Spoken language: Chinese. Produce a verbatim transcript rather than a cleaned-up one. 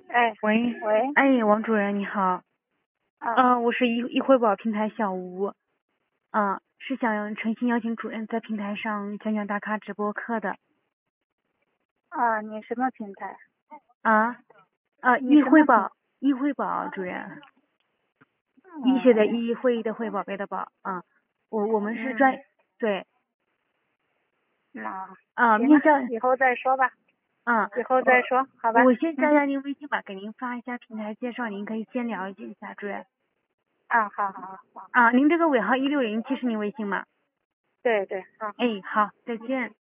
哎， 喂， 喂， 哎，王主任你好， 啊嗯、我是一一汇宝平台小吴，嗯、是想诚心邀请主任在平台上讲讲大咖直播课的， 啊，你什么平台？ 啊，呃， 你什么平？ 一汇宝，一汇宝主任，医学的嗯医，会议的会，宝贝的宝，嗯，我我们是专， 嗯， 对， 那啊、 行了， 面向， 以后再说吧， 嗯， 以后再呃， 说，好吧？ 我先加嗯， 加您微信吧，给您发一下平台介绍，您可以先了解一下，主任， 啊，好好好， 啊，您这个尾号一六零七是您微信吗？ 对对，好。 哎，好，再见。